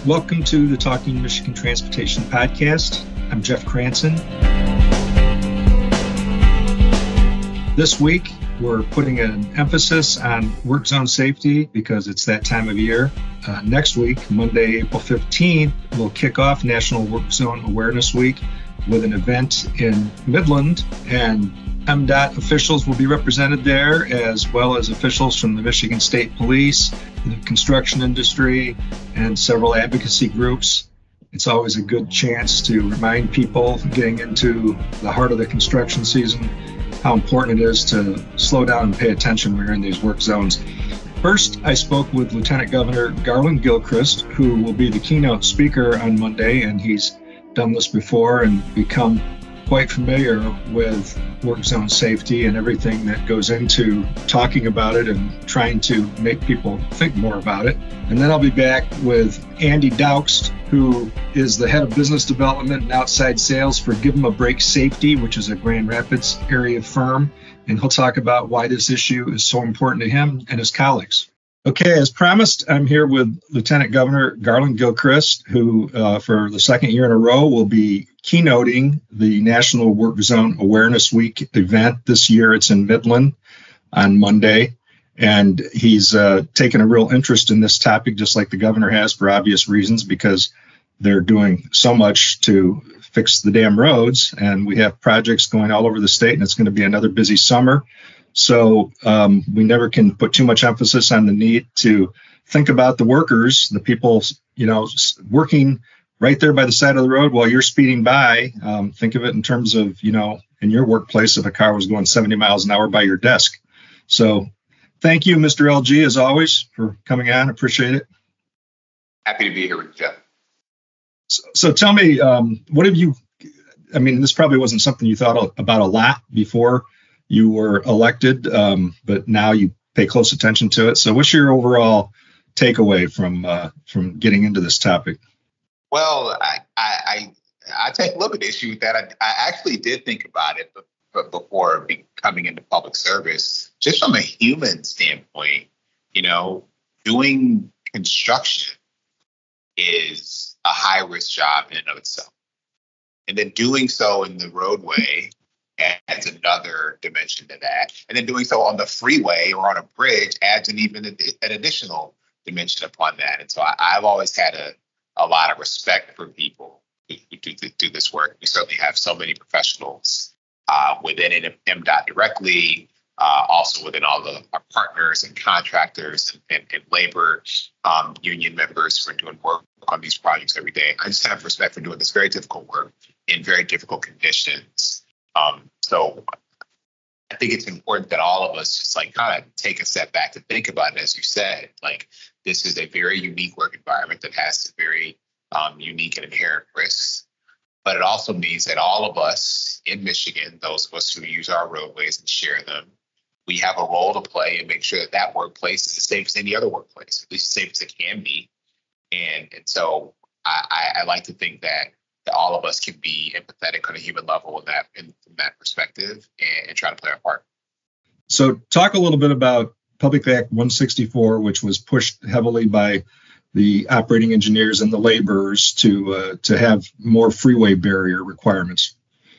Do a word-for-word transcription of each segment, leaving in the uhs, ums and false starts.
Welcome to the Talking Michigan Transportation Podcast. I'm Jeff Cranston. This week, we're putting an emphasis on work zone safety because it's that time of year. Uh, next week, Monday, April fifteenth, we'll kick off National Work Zone Awareness Week with an event in Midland, and M D O T officials will be represented there, as well as officials from the Michigan State Police, the construction industry, and several advocacy groups. It's always a good chance to remind people getting into the heart of the construction season how important it is to slow down and pay attention when you're in these work zones. First, I spoke with Lieutenant Governor Garland Gilchrist, who will be the keynote speaker on Monday, and he's done this before and become quite familiar with work zone safety and everything that goes into talking about it and trying to make people think more about it. And then I'll be back with Andy Daukst, who is the head of business development and outside sales for Give 'em a Break Safety, which is a Grand Rapids area firm. And he'll talk about why this issue is so important to him and his colleagues. Okay, as promised, I'm here with Lieutenant Governor Garland Gilchrist, who uh, for the second year in a row will be keynoting the National Work Zone Awareness Week event. This year it's in Midland on Monday, and he's uh, taken a real interest in this topic, just like the governor has, for obvious reasons, because they're doing so much to fix the damn roads, and we have projects going all over the state, and it's going to be another busy summer. So um, we never can put too much emphasis on the need to think about the workers, the people, you know, working right there by the side of the road while you're speeding by. Um, think of it in terms of, you know, in your workplace, if a car was going seventy miles an hour by your desk. So thank you, Mister L G, as always, for coming on. Appreciate it. Happy to be here with you, Jeff. So, so tell me, um, what have you, I mean, this probably wasn't something you thought about a lot before you were elected, um, but now you pay close attention to it. So what's your overall takeaway from uh, from getting into this topic? Well, I I, I, I take a look at the issue with that. I, I actually did think about it but, but before coming into public service, just from a human standpoint. You know, doing construction is a high risk job in and of itself. And then doing so in the roadway adds another dimension to that. And then doing so on the freeway or on a bridge adds an even an additional dimension upon that. And so I, I've always had a, a lot of respect for people who, who do, do this work. We certainly have so many professionals uh, within M D O T directly, uh, also within all the our partners and contractors and, and, and labor um, union members who are doing work on these projects every day. I just have respect for doing this very difficult work in very difficult conditions. Um, so I think it's important that all of us just like kind of take a step back to think about it. As you said, like this is a very unique work environment that has some very um, unique and inherent risks. But it also means that all of us in Michigan, those of us who use our roadways and share them, we have a role to play and make sure that that workplace is as safe as any other workplace, at least as safe as it can be. And, and so I, I, I like to think that that all of us can be empathetic on a human level in that in, from that perspective and, and try to play our part. So talk a little bit about Public Act one sixty-four, which was pushed heavily by the operating engineers and the laborers to uh, to have more freeway barrier requirements.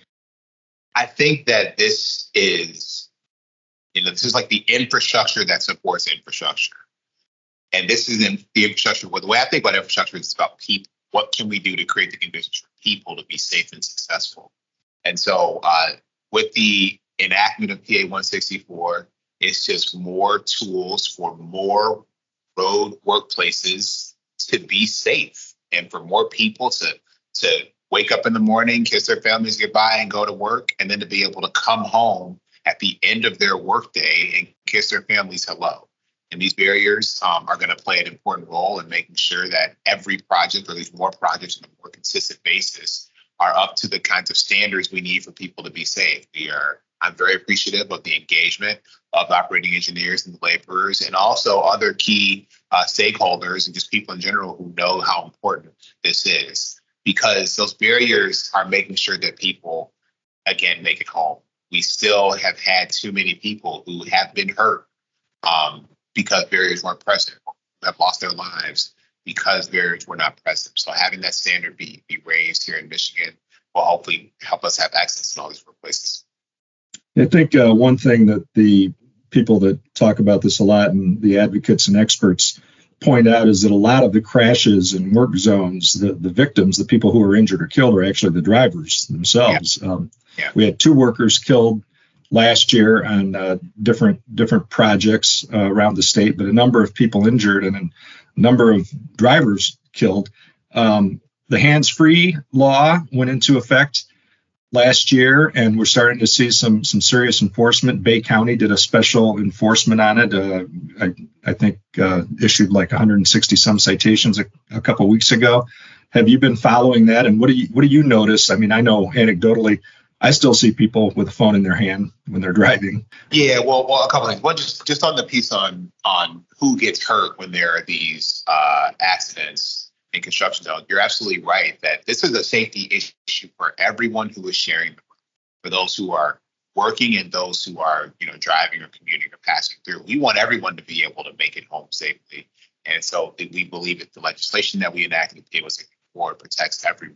I think that this is, you know, this is like the infrastructure that supports infrastructure. And this is in the infrastructure. Well, the way I think about infrastructure is about people. What can we do to create the conditions for people to be safe and successful? And so uh, with the enactment of P A one sixty-four, it's just more tools for more road workplaces to be safe and for more people to, to wake up in the morning, kiss their families goodbye and go to work, and then to be able to come home at the end of their workday and kiss their families hello. And these barriers um, are going to play an important role in making sure that every project, or at least more projects on a more consistent basis, are up to the kinds of standards we need for people to be safe. We are, I'm very appreciative of the engagement of operating engineers and laborers and also other key uh, stakeholders and just people in general who know how important this is, because those barriers are making sure that people, again, make it home. We still have had too many people who have been hurt um, because barriers weren't present, have lost their lives because barriers were not present. So having that standard be, be raised here in Michigan will hopefully help us have access in all these workplaces. I think uh, one thing that the people that talk about this a lot and the advocates and experts point out is that a lot of the crashes in work zones, the, the victims, the people who are injured or killed are actually the drivers themselves. Yeah. Um, yeah. We had two workers killed last year on uh, different different projects uh, around the state, but a number of people injured and a number of drivers killed. Um, the hands-free law went into effect last year, and we're starting to see some some serious enforcement. Bay County did a special enforcement on it. Uh, I, I think uh, issued like one hundred sixty some citations a, a couple weeks ago. Have you been following that? And what do you what do you notice? I mean, I know anecdotally, I still see people with a phone in their hand when they're driving. Yeah, well, well, a couple things. One, just just on the piece on on who gets hurt when there are these uh, accidents in construction zone, you're absolutely right that this is a safety issue for everyone who is sharing the road, for those who are working and those who are, you know, driving or commuting or passing through. We want everyone to be able to make it home safely. And so we believe that the legislation that we enacted it was forward protects everyone.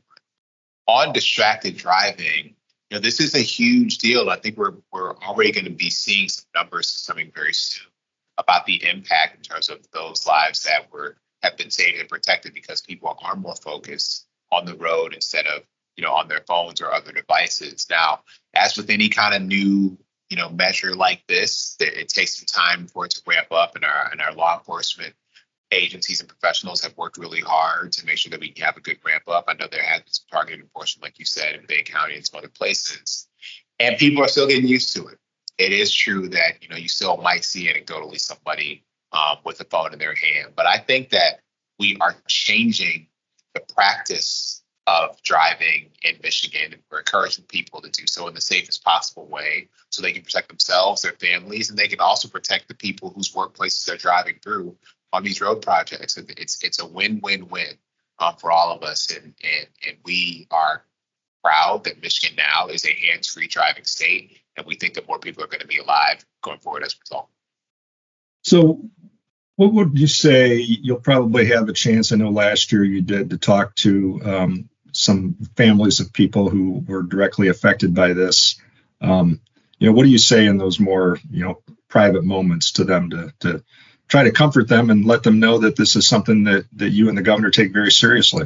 On distracted driving, you know, this is a huge deal. I think we're we're already going to be seeing some numbers coming very soon about the impact in terms of those lives that were have been saved and protected because people are more focused on the road instead of, you know, on their phones or other devices. Now, as with any kind of new, you know, measure like this, it takes some time for it to ramp up, and our and our law enforcement agencies and professionals have worked really hard to make sure that we have a good ramp up. I know there has been some targeted enforcement, like you said, in Bay County and some other places, and people are still getting used to it. It is true that, you know, you still might see anecdotally somebody Um, with a phone in their hand. But I think that we are changing the practice of driving in Michigan, and we're encouraging people to do so in the safest possible way so they can protect themselves, their families, and they can also protect the people whose workplaces they're driving through on these road projects. It's it's a win-win-win um, for all of us. And, and, and we are proud that Michigan now is a hands-free driving state, and we think that more people are going to be alive going forward as a result. So what would you say, you'll probably have a chance, I know last year you did, to talk to um, some families of people who were directly affected by this. Um, you know, what do you say in those more, you know, private moments to them to, to try to comfort them and let them know that this is something that, that you and the governor take very seriously?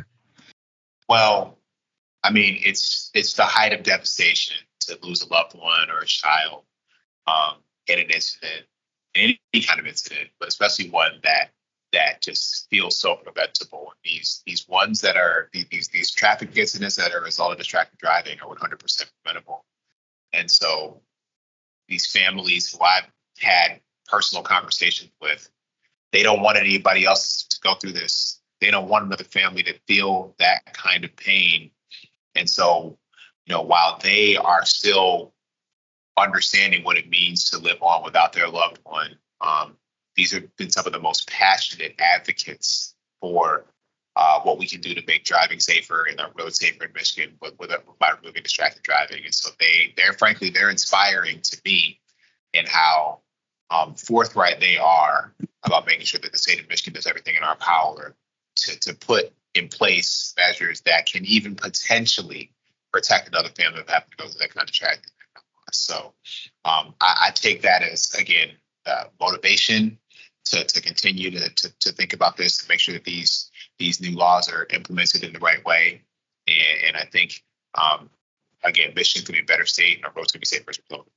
Well, I mean, it's it's the height of devastation to lose a loved one or a child um, in an incident. Any kind of incident, but especially one that that just feels so preventable. These these ones that are these these traffic incidents that are a result of distracted driving are one hundred percent preventable. And so these families who I've had personal conversations with, they don't want anybody else to go through this. They don't want another family to feel that kind of pain. And so, you know, while they are still understanding what it means to live on without their loved one. Um, these have been some of the most passionate advocates for uh, what we can do to make driving safer and our roads safer in Michigan with, with, by removing distracted driving. And so they, they're frankly, they're inspiring to me in how um, forthright they are about making sure that the state of Michigan does everything in our power to, to put in place measures that can even potentially protect another family of having to go through that kind of tragedy. So um, I, I take that as, again, uh, motivation to, to continue to, to to think about this and make sure that these these new laws are implemented in the right way. And, and I think, um, again, Michigan could be a better state and our roads could be safer as a result.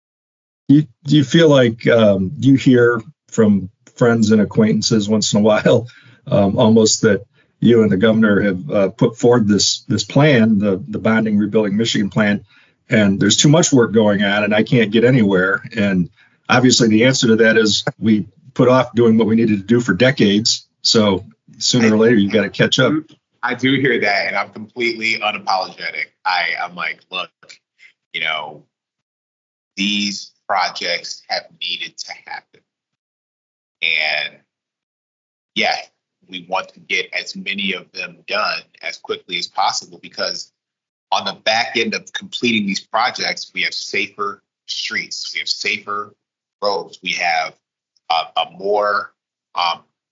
You, do you feel like um, you hear from friends and acquaintances once in a while um, almost that you and the governor have uh, put forward this this plan, the, the Bonding Rebuilding Michigan plan, and there's too much work going on and I can't get anywhere? And obviously the answer to that is we put off doing what we needed to do for decades. So sooner or later, you've got to catch up. I do hear that, and I'm completely unapologetic. I, I'm like, look, you know, these projects have needed to happen. And yeah, we want to get as many of them done as quickly as possible, because on the back end of completing these projects, we have safer streets, we have safer roads, we have a, a more um,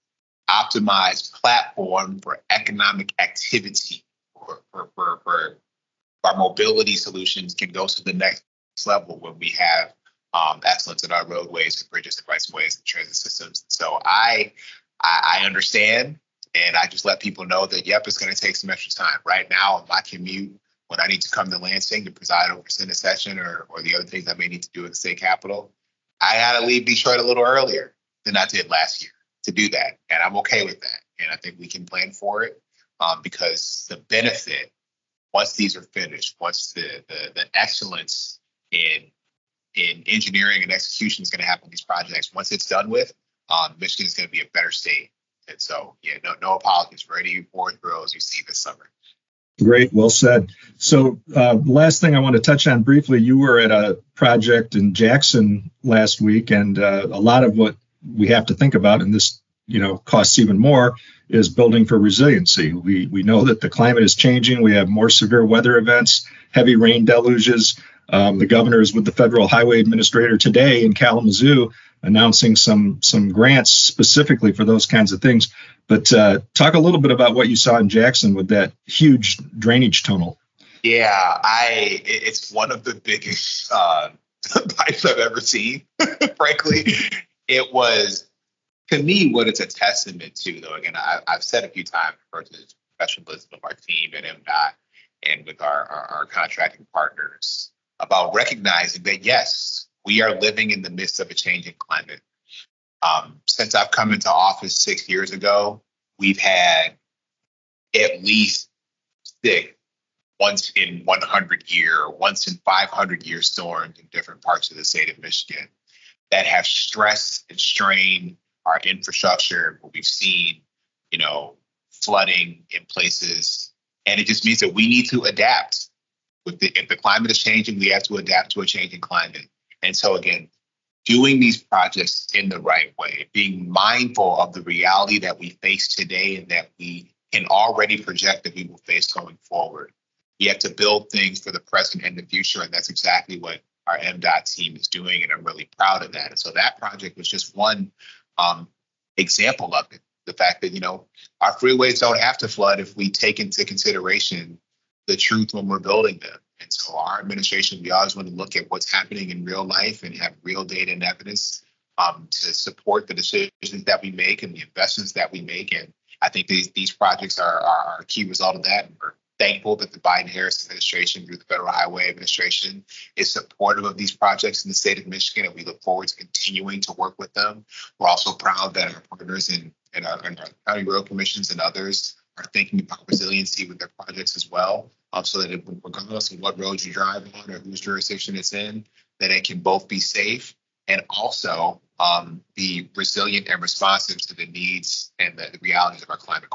optimized platform for economic activity, for, for, for, for our mobility solutions can go to the next level when we have um, excellence in our roadways and bridges and rights-of-ways and transit systems. So I, I, I understand, and I just let people know that, yep, it's going to take some extra time. Right now, on my commute, when I need to come to Lansing to preside over Senate session or, or the other things I may need to do at the state capitol, I got to leave Detroit a little earlier than I did last year to do that. And I'm okay with that. And I think we can plan for it um, because the benefit, once these are finished, once the, the, the excellence in in engineering and execution is going to happen on these projects, once it's done with, um, Michigan is going to be a better state. And so, yeah, no, no apologies for any board throws you see this summer. Great. Well said. So uh, last thing I want to touch on briefly, you were at a project in Jackson last week, and uh, a lot of what we have to think about, and this, you know, costs even more, is building for resiliency. We we know that the climate is changing. We have more severe weather events, heavy rain deluges. Um, the governor is with the Federal Highway Administrator today in Kalamazoo announcing some some grants specifically for those kinds of things. But uh, talk a little bit about what you saw in Jackson with that huge drainage tunnel. Yeah, I it's one of the biggest uh, pipes I've ever seen. Frankly, it was, to me, what it's a testament to, though. Again, I, I've said a few times, versus the professionalism of our team at M DOT and with our, our, our contracting partners, about recognizing that, yes, we are living in the midst of a changing climate. Um, since I've come into office six years ago, we've had at least six once in one hundred year, once in five hundred year storms in different parts of the state of Michigan that have stressed and strained our infrastructure. We've seen, you know, flooding in places, and it just means that we need to adapt. With the, if the climate is changing, we have to adapt to a changing climate. And so again, doing these projects in the right way, being mindful of the reality that we face today and that we can already project that we will face going forward. We have to build things for the present and the future, and that's exactly what our M DOT team is doing, and I'm really proud of that. And so that project was just one um, example of it. The fact that, you know, our freeways don't have to flood if we take into consideration the truth when we're building them. And so our administration, we always want to look at what's happening in real life and have real data and evidence um, to support the decisions that we make and the investments that we make. And I think these these projects are, are a key result of that. And we're thankful that the Biden-Harris administration, through the Federal Highway Administration, is supportive of these projects in the state of Michigan, and we look forward to continuing to work with them. We're also proud that our partners in, in, our, in our county road commissions and others are thinking about resiliency with their projects as well, um, so that it, regardless of what road you drive on or whose jurisdiction it's in, that it can both be safe and also um, be resilient and responsive to the needs and the, the realities of our climate.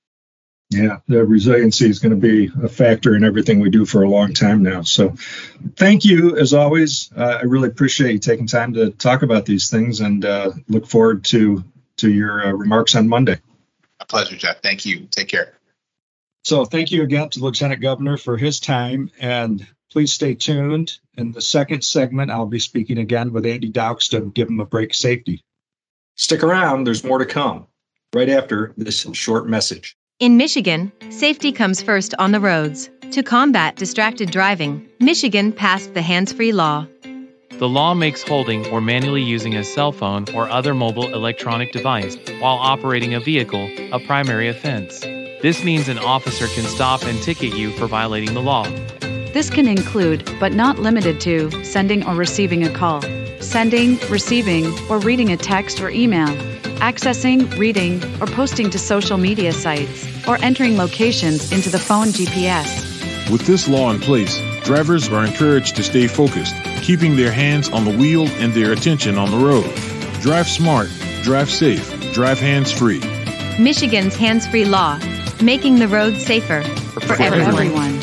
Yeah, the resiliency is going to be a factor in everything we do for a long time now. So thank you, as always. Uh, I really appreciate you taking time to talk about these things, and uh, look forward to, to your uh, remarks on Monday. A pleasure, Jeff. Thank you. Take care. So thank you again to the Lieutenant Governor for his time, and please stay tuned. In the second segment, I'll be speaking again with Andy Dowks to give him a break safety. Stick around. There's more to come right after this short message. In Michigan, safety comes first on the roads. To combat distracted driving, Michigan passed the hands-free law. The law makes holding or manually using a cell phone or other mobile electronic device while operating a vehicle a primary offense. This means an officer can stop and ticket you for violating the law. This can include, but not limited to, sending or receiving a call, sending, receiving, or reading a text or email, accessing, reading, or posting to social media sites, or entering locations into the phone G P S. With this law in place, drivers are encouraged to stay focused, keeping their hands on the wheel and their attention on the road. Drive smart, drive safe, drive hands-free. Michigan's hands-free law, making the road safer for, for everyone. everyone.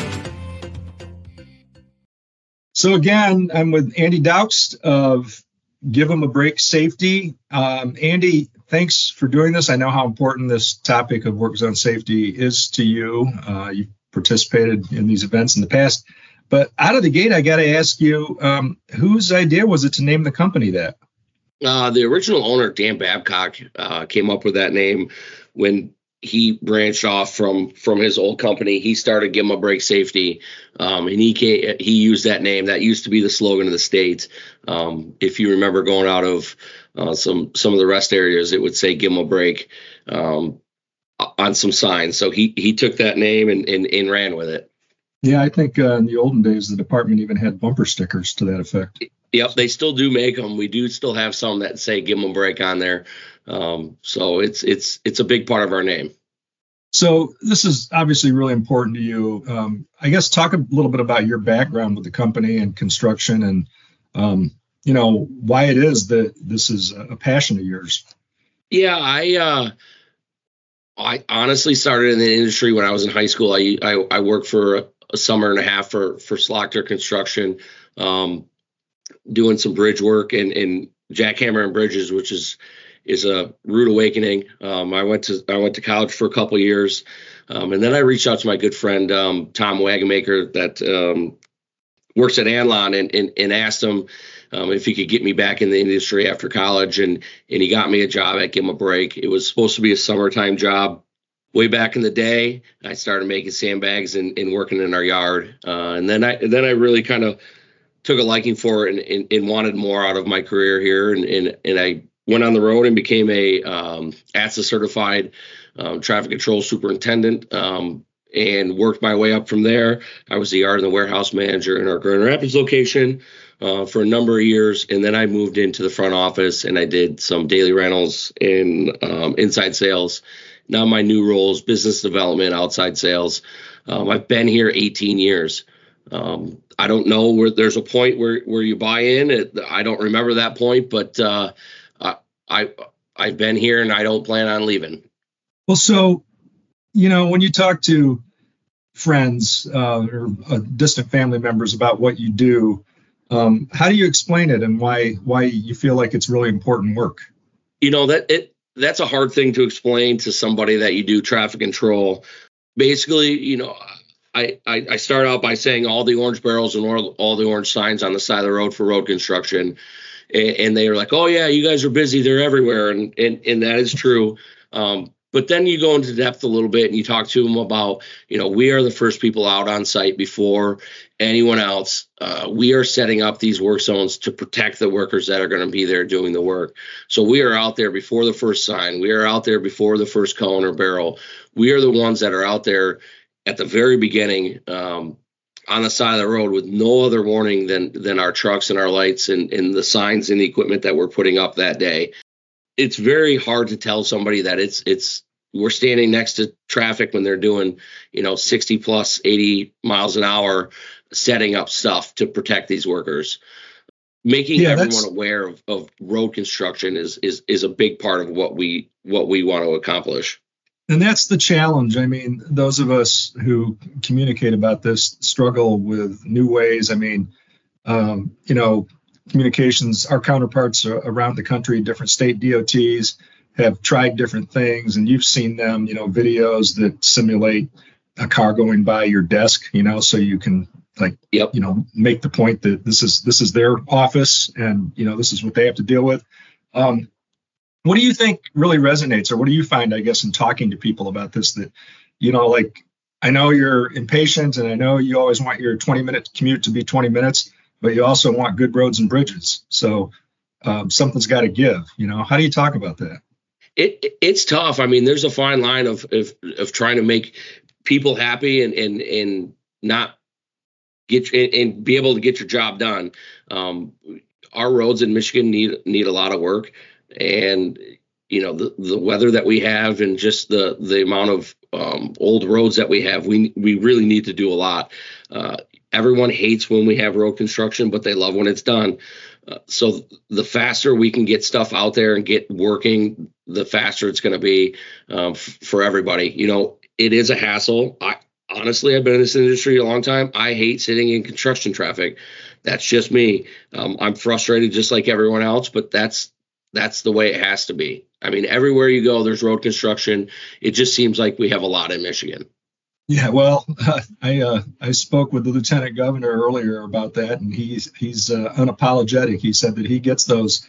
So again, I'm with Andy Dowks of Give 'em a Break Safety. Um, Andy, thanks for doing this. I know how important this topic of work zone safety is to you. Uh, you've participated in these events in the past. But out of the gate, I got to ask you, um, whose idea was it to name the company that? Uh, the original owner, Dan Babcock, uh, came up with that name when he branched off from from his old company. He started Give 'em a Break Safety, um, and he came, he used that name. That used to be the slogan of the state. Um, if you remember going out of uh, some some of the rest areas, it would say "Give 'em a break" um, on some signs. So he he took that name and and, and ran with it. Yeah, I think uh, in the olden days, the department even had bumper stickers to that effect. Yep, they still do make them. We do still have some that say "Give 'em a break" on there. Um, so it's it's it's a big part of our name. So this is obviously really important to you. Um, I guess talk a little bit about your background with the company and construction, and um, you know why it is that this is a passion of yours. Yeah, I uh, I honestly started in the industry when I was in high school. I I, I worked for a, a summer and a half for for Slaughter Construction, um, doing some bridge work and and jackhammering bridges, which is is a rude awakening. Um, I went to I went to college for a couple of years, um, and then I reached out to my good friend um, Tom Wagenmaker that um, works at Anlon, and, and and asked him um, if he could get me back in the industry after college, and and he got me a job at Give 'em a Break. It was supposed to be a summertime job. Way back in the day, I started making sandbags and, and working in our yard, uh, and then I then I really kind of took a liking for it and, and, and wanted more out of my career here, and and and I went on the road and became a um, A T S A certified um, traffic control superintendent, um, and worked my way up from there. I was the yard and the warehouse manager in our Grand Rapids location uh, for a number of years. And then I moved into the front office and I did some daily rentals and um, inside sales. Now my new role is business development, outside sales. Um, I've been here eighteen years. Um, I don't know where there's a point where, where you buy in. It, I don't remember that point, but uh, I, I've been here and I don't plan on leaving. Well, so, you know, when you talk to friends uh, or uh, distant family members about what you do, um, how do you explain it and why why you feel like it's really important work? You know, that it that's a hard thing to explain to somebody that you do traffic control. Basically, you know, I, I, I start out by saying all the orange barrels and all, all the orange signs on the side of the road for road construction. And they were like, oh, yeah, you guys are busy. They're everywhere. And and, and that is true. Um, but then you go into depth a little bit and you talk to them about, you know, we are the first people out on site before anyone else. Uh, we are setting up these work zones to protect the workers that are going to be there doing the work. So we are out there before the first sign. We are out there before the first cone or barrel. We are the ones that are out there at the very beginning, um, on the side of the road with no other warning than than our trucks and our lights and, and the signs and the equipment that we're putting up that day. It's very hard to tell somebody that it's it's we're standing next to traffic when they're doing, you know, sixty plus eighty miles an hour, setting up stuff to protect these workers. Making yeah, everyone aware of, of road construction is is is a big part of what we what we want to accomplish. And that's the challenge. I mean, those of us who communicate about this struggle with new ways. I mean, um, you know, communications, our counterparts around the country, different state D O Ts have tried different things, and you've seen them, you know, videos that simulate a car going by your desk, you know, so you can like, yep. you know, make the point that this is this is their office and, you know, this is what they have to deal with. Um, What do you think really resonates, or what do you find, I guess, in talking to people about this, that, you know, like, I know you're impatient and I know you always want your twenty minute commute to be twenty minutes, but you also want good roads and bridges. So um, something's got to give, you know, how do you talk about that? It, it's tough. I mean, there's a fine line of, of, of trying to make people happy and, and, and not get and, and be able to get your job done. Um, our roads in Michigan need, need a lot of work. And, you know, the, the weather that we have and just the, the amount of um, old roads that we have, we we really need to do a lot. Uh, everyone hates when we have road construction, but they love when it's done. Uh, so the faster we can get stuff out there and get working, the faster it's going to be um, f- for everybody. You know, it is a hassle. I honestly, I've been in this industry a long time. I hate sitting in construction traffic. That's just me. Um, I'm frustrated just like everyone else, but that's That's the way it has to be. I mean, everywhere you go, there's road construction. It just seems like we have a lot in Michigan. Yeah, well, uh, I uh, I spoke with the lieutenant governor earlier about that, and he's he's uh, unapologetic. He said that he gets those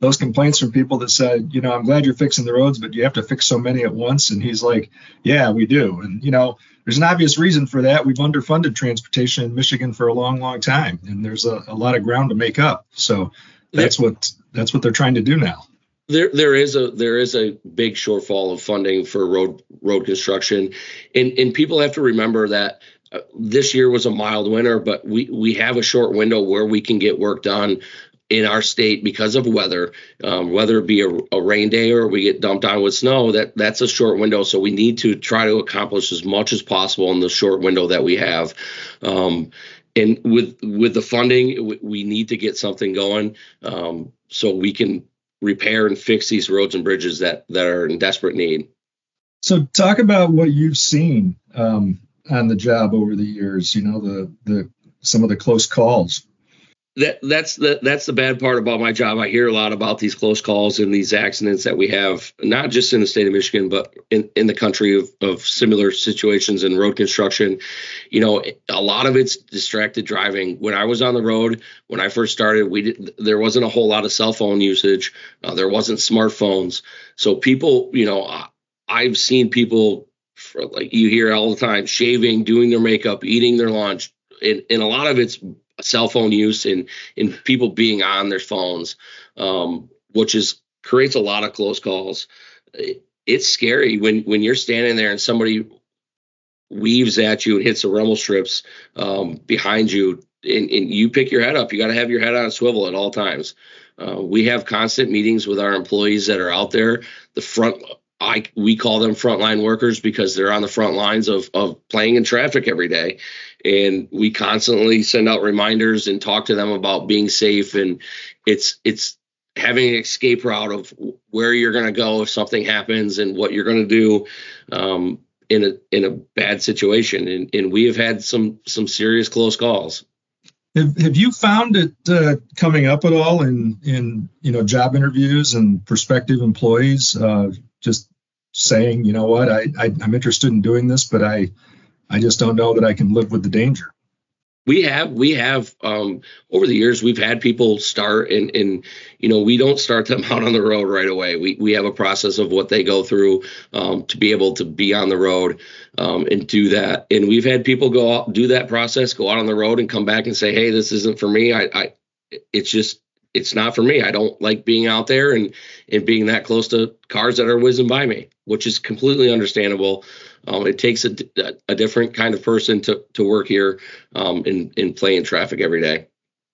those complaints from people that said, you know, I'm glad you're fixing the roads, but you have to fix so many at once. And he's like, yeah, we do. And, you know, there's an obvious reason for that. We've underfunded transportation in Michigan for a long, long time, and there's a, a lot of ground to make up. So that's what that's what they're trying to do now. There, there is a there is a big shortfall of funding for road road construction, and and people have to remember that uh, this year was a mild winter, but we we have a short window where we can get work done in our state because of weather, um, whether it be a, a rain day or we get dumped on with snow. That that's a short window, so we need to try to accomplish as much as possible in the short window that we have. Um, and with with the funding, we, we need to get something going um, so we can repair and fix these roads and bridges that that are in desperate need. So talk about what you've seen um, on the job over the years. You know, the the some of the close calls. That that's the that's the bad part about my job. I hear a lot about these close calls and these accidents that we have, not just in the state of Michigan, but in, in the country of, of similar situations in road construction. You know, a lot of it's distracted driving. When I was on the road, when I first started, we did, there wasn't a whole lot of cell phone usage. Uh, there wasn't smartphones. So people, you know, I, I've seen people, for, like you hear all the time, shaving, doing their makeup, eating their lunch. And, and a lot of it's cell phone use and, and people being on their phones, um, which is creates a lot of close calls. It, it's scary when, when you're standing there and somebody weaves at you and hits the rumble strips um, behind you, and, and you pick your head up. You got to have your head on a swivel at all times. Uh, we have constant meetings with our employees that are out there. The front, I we call them frontline workers because they're on the front lines of of playing in traffic every day. And we constantly send out reminders and talk to them about being safe. And it's it's having an escape route of where you're going to go if something happens and what you're going to do um, in a in a bad situation. And, and we have had some some serious close calls. Have Have you found it uh, coming up at all in in you know job interviews and prospective employees uh, just saying, you know what, I, I I'm interested in doing this, but I I just don't know that I can live with the danger? We have, we have, um, over the years, we've had people start and, and, you know, we don't start them out on the road right away. We, we have a process of what they go through, um, to be able to be on the road, um, and do that. And we've had people go out, do that process, go out on the road and come back and say, hey, this isn't for me. I, I, it's just, it's not for me. I don't like being out there and, and being that close to cars that are whizzing by me, which is completely understandable. Um, it takes a, a different kind of person to, to work here um, and, and play in traffic every day.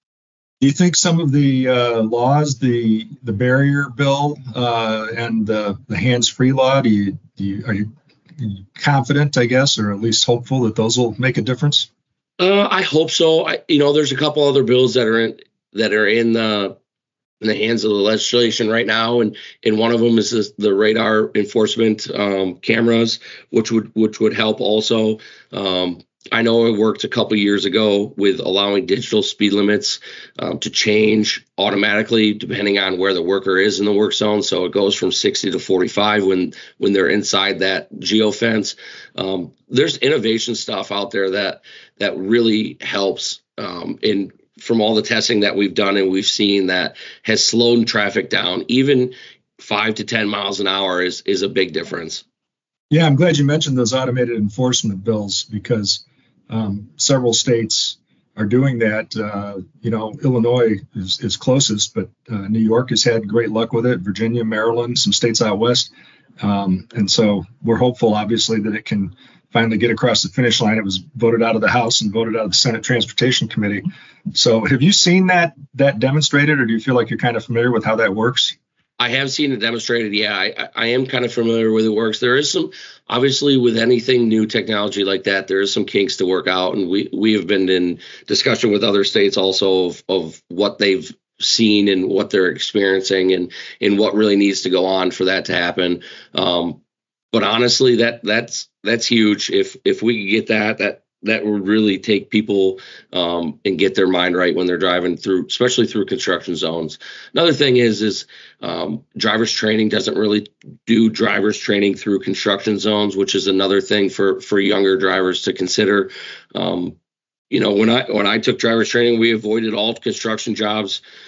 Do you think some of the uh, laws, the the barrier bill uh, and the, the hands-free law, do you, do you, are you confident, I guess, or at least hopeful that those will make a difference? Uh, I hope so. I, you know, there's a couple other bills that are in that are in the in the hands of the legislation right now, and and one of them is this, the radar enforcement um, cameras, which would which would help also. Um, I know I worked a couple years ago with allowing digital speed limits um, to change automatically depending on where the worker is in the work zone. So it goes from sixty to forty-five when when they're inside that geofence. Um, there's innovation stuff out there that that really helps um, in. From all the testing that we've done and we've seen that has slowed traffic down, even five to ten miles an hour is is a big difference. Yeah, I'm glad you mentioned those automated enforcement bills because um, several states are doing that. Uh, you know, Illinois is, is closest, but uh, New York has had great luck with it. Virginia, Maryland, some states out west. Um, and so we're hopeful, obviously, that it can finally get across the finish line. It was voted out of the House and voted out of the Senate Transportation Committee. So have you seen that that demonstrated, or do you feel like you're kind of familiar with how that works? I have seen it demonstrated. Yeah, I, I am kind of familiar with it works. There is some, obviously, with anything new technology like that, there is some kinks to work out. And we, we have been in discussion with other states also of, of what they've seen and what they're experiencing and, and what really needs to go on for that to happen. Um, But honestly, that that's that's huge. If if we could get that, that that would really take people um, and get their mind right when they're driving through, especially through construction zones. Another thing is is um, driver's training doesn't really do driver's training through construction zones, which is another thing for for younger drivers to consider. Um, you know, when I when I took driver's training, we avoided all construction jobs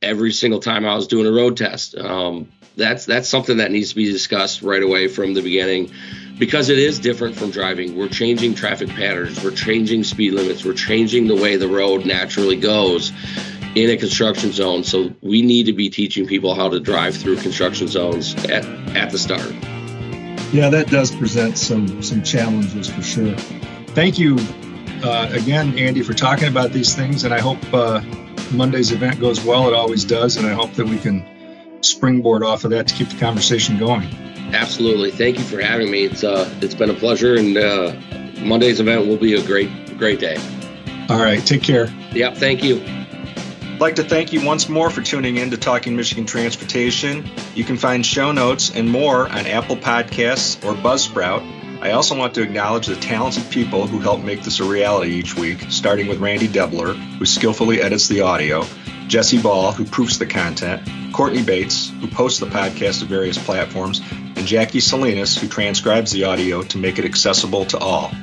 every single time I was doing a road test. Um, that's that's something that needs to be discussed right away from the beginning, because it is different from driving. We're changing traffic patterns. We're changing speed limits. We're changing the way the road naturally goes in a construction zone. So we need to be teaching people how to drive through construction zones at, at the start. Yeah, that does present some some challenges for sure. Thank you uh, again, Andy, for talking about these things, and I hope uh, Monday's event goes well. It always does, and I hope that we can springboard off of that to keep the conversation going. Absolutely. Thank you for having me. It's uh, it's been a pleasure, and uh, Monday's event will be a great, great day. All right. Take care. Yep. Thank you. I'd like to thank you once more for tuning in to Talking Michigan Transportation. You can find show notes and more on Apple Podcasts or Buzzsprout. I also want to acknowledge the talented people who help make this a reality each week, starting with Randy Debler, who skillfully edits the audio, Jesse Ball, who proofs the content, Courtney Bates, who posts the podcast to various platforms, and Jackie Salinas, who transcribes the audio to make it accessible to all.